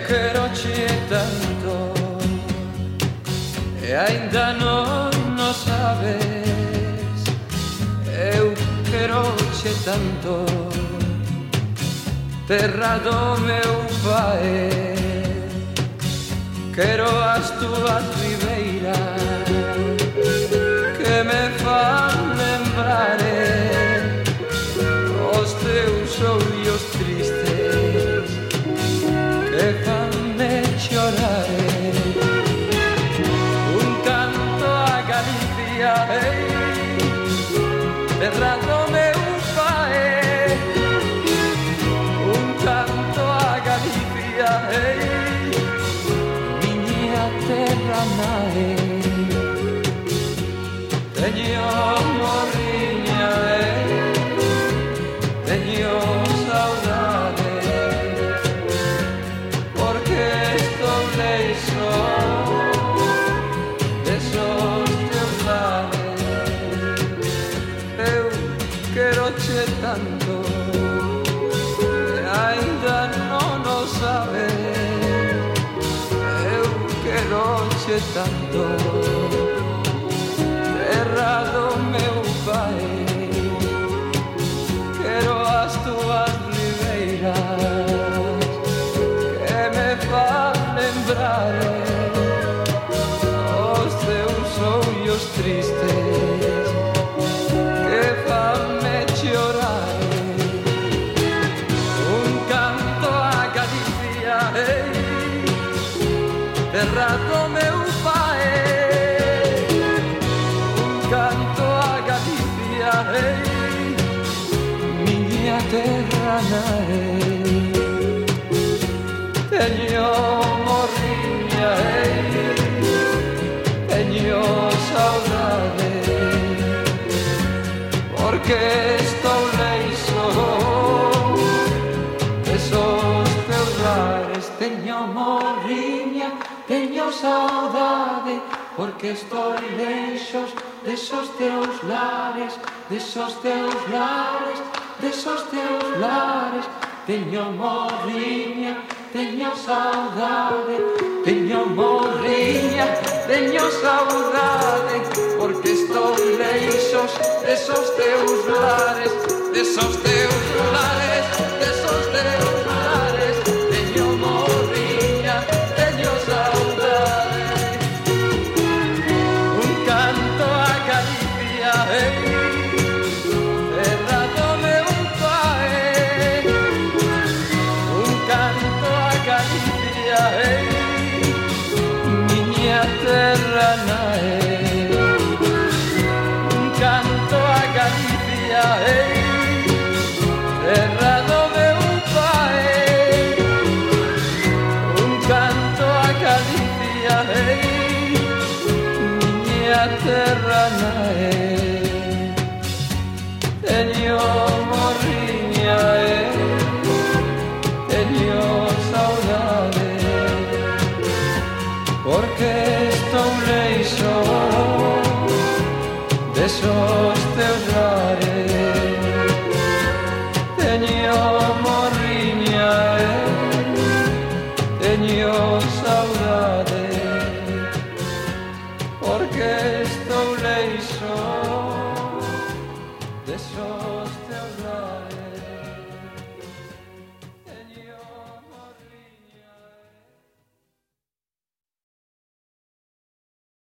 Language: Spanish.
quero-che tanto e ainda non sabes. Eu quero-che tanto, terra do meu pai. Quero as túas ribeiras que me fan lembrar os teus ollos tristes que fanme chorar. Un canto a Galicia, terra do meu pai. Un canto a Galicia, miña terra nai. Teño morriña, teño saudade, porque estou leixo desos teus lares. Eu quero-che tanto e ainda non o sabes. Eu quero-che tanto, terra do meu pai. Quero as túas ribeiras que me fan lembrar os teus ollos tristes que fanme chorar. Un canto a Galicia, terra do meu pai. Canto a Galicia, miña terra nai. Teño morriña, teño saudade, porque estou leixo desos teus lares. Teño morriña, teño saudade, porque estou leixos desos teus lares, desos teus lares, desos teus lares. Teño morriña, teño saudade, teño morriña, teño saudade, porque estou leixos desos teus lares, desos teus lares, desos teus lares. Teño morriña, teño saudade. Un canto a Galicia, terra do meu pai. Un canto a Galicia, miña terra nai. Un canto a Galicia, terra do meu pai. Un canto a Galicia, miña terra nai. Teño morriña, teño saudade, porque estou leixo desos teus lares. Teño morriña, teño saudade, porque estou leixo